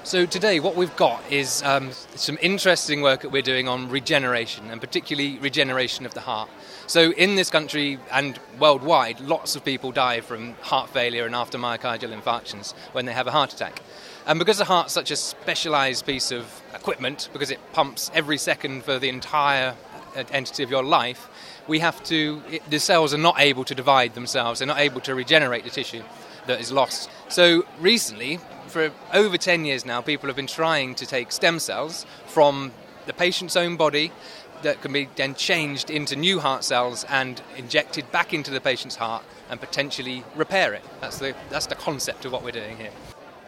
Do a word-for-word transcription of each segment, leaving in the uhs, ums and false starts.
So today what we've got is um, some interesting work that we're doing on regeneration, and particularly regeneration of the heart. So in this country and worldwide, lots of people die from heart failure and after myocardial infarctions when they have a heart attack. And because the heart's such a specialised piece of equipment, because it pumps every second for the entire entity of your life, we have to, it, the cells are not able to divide themselves, they're not able to regenerate the tissue that is lost. So recently, for over ten years now, people have been trying to take stem cells from the patient's own body that can be then changed into new heart cells and injected back into the patient's heart and potentially repair it. That's the that's the concept of what we're doing here.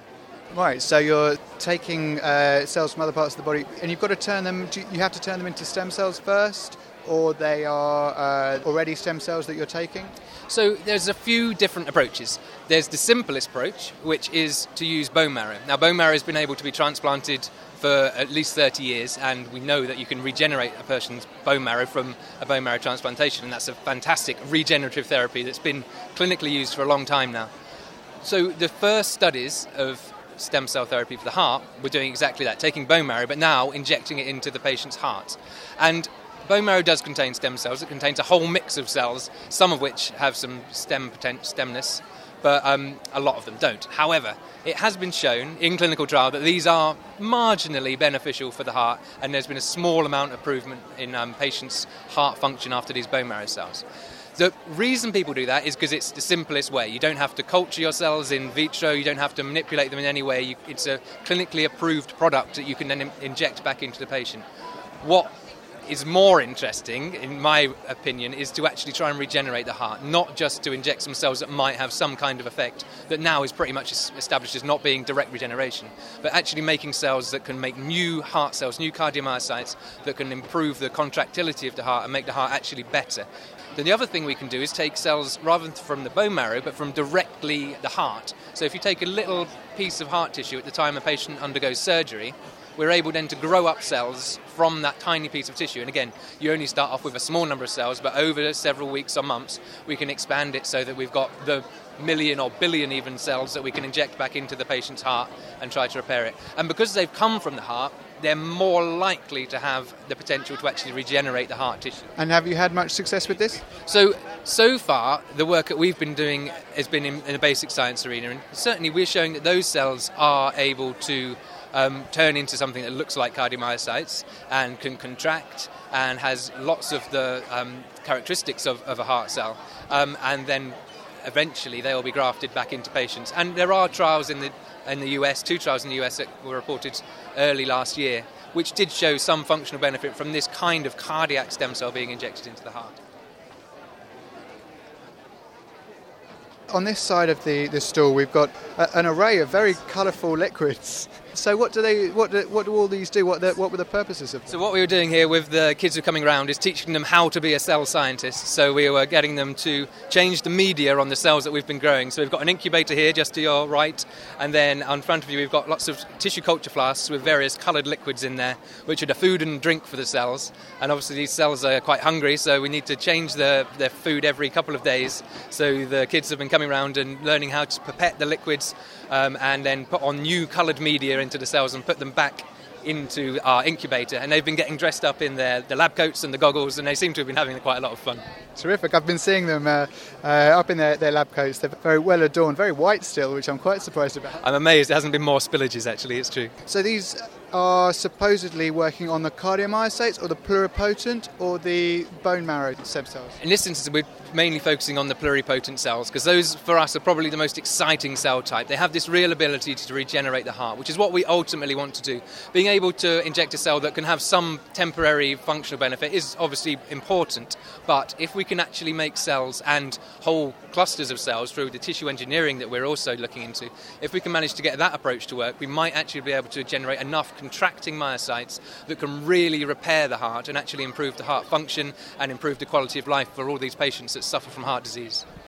Right, so you're taking uh, cells from other parts of the body, and you've got to turn them. Do you have to turn them into stem cells first, or they are uh, already stem cells that you're taking? So there's a few different approaches. There's the simplest approach, which is to use bone marrow. Now, bone marrow has been able to be transplanted for at least thirty years, and we know that you can regenerate a person's bone marrow from a bone marrow transplantation, and that's a fantastic regenerative therapy that's been clinically used for a long time now. So the first studies of stem cell therapy for the heart were doing exactly that, taking bone marrow, but now injecting it into the patient's heart. And bone marrow does contain stem cells. It contains a whole mix of cells, some of which have some stem potent stemness, but um, a lot of them don't. However, it has been shown in clinical trial that these are marginally beneficial for the heart, and there's been a small amount of improvement in um, patients' heart function after these bone marrow cells. The reason people do that is because it's the simplest way. You don't have to culture your cells in vitro, you don't have to manipulate them in any way. You, it's a clinically approved product that you can then in- inject back into the patient. What is more interesting, in my opinion, is to actually try and regenerate the heart, not just to inject some cells that might have some kind of effect that now is pretty much established as not being direct regeneration, but actually making cells that can make new heart cells, new cardiomyocytes that can improve the contractility of the heart and make the heart actually better. Then the other thing we can do is take cells rather than from the bone marrow, but from directly the heart. So if you take a little piece of heart tissue at the time a patient undergoes surgery, we're able then to grow up cells from that tiny piece of tissue. And again, you only start off with a small number of cells, but over several weeks or months, we can expand it so that we've got the million or billion even cells that we can inject back into the patient's heart and try to repair it. And because they've come from the heart, they're more likely to have the potential to actually regenerate the heart tissue. And have you had much success with this? So, so far, the work that we've been doing has been in, in the basic science arena, and certainly we're showing that those cells are able to um, turn into something that looks like cardiomyocytes and can contract and has lots of the um, characteristics of, of a heart cell, um, and then eventually they will be grafted back into patients. And there are trials in the in the U S, two trials in the U S that were reported early last year, which did show some functional benefit from this kind of cardiac stem cell being injected into the heart. On this side of the, the stool, we've got a, an array of very colourful liquids. So what do they? What do, what do all these do? What the, what were the purposes of them? So what we were doing here with the kids who are coming around is teaching them how to be a cell scientist. So we were getting them to change the media on the cells that we've been growing. So we've got an incubator here just to your right, and then in front of you we've got lots of tissue culture flasks with various coloured liquids in there, which are the food and drink for the cells. And obviously these cells are quite hungry, so we need to change the, their food every couple of days. So the kids have been coming around and learning how to pipette the liquids um, and then put on new coloured media into the cells and put them back into our incubator. And they've been getting dressed up in their the lab coats and the goggles, and they seem to have been having quite a lot of fun. Terrific. I've been seeing them uh, uh, up in their, their lab coats. They're very well adorned, very white still, which I'm quite surprised about. I'm amazed there hasn't been more spillages, actually, it's true. So these are supposedly working on the cardiomyocytes or the pluripotent or the bone marrow stem cells? In this instance, we're mainly focusing on the pluripotent cells because those, for us, are probably the most exciting cell type. They have this real ability to regenerate the heart, which is what we ultimately want to do. Being able to inject a cell that can have some temporary functional benefit is obviously important, but if we can actually make cells and whole clusters of cells through the tissue engineering that we're also looking into, if we can manage to get that approach to work, we might actually be able to generate enough contracting myocytes that can really repair the heart and actually improve the heart function and improve the quality of life for all these patients that suffer from heart disease.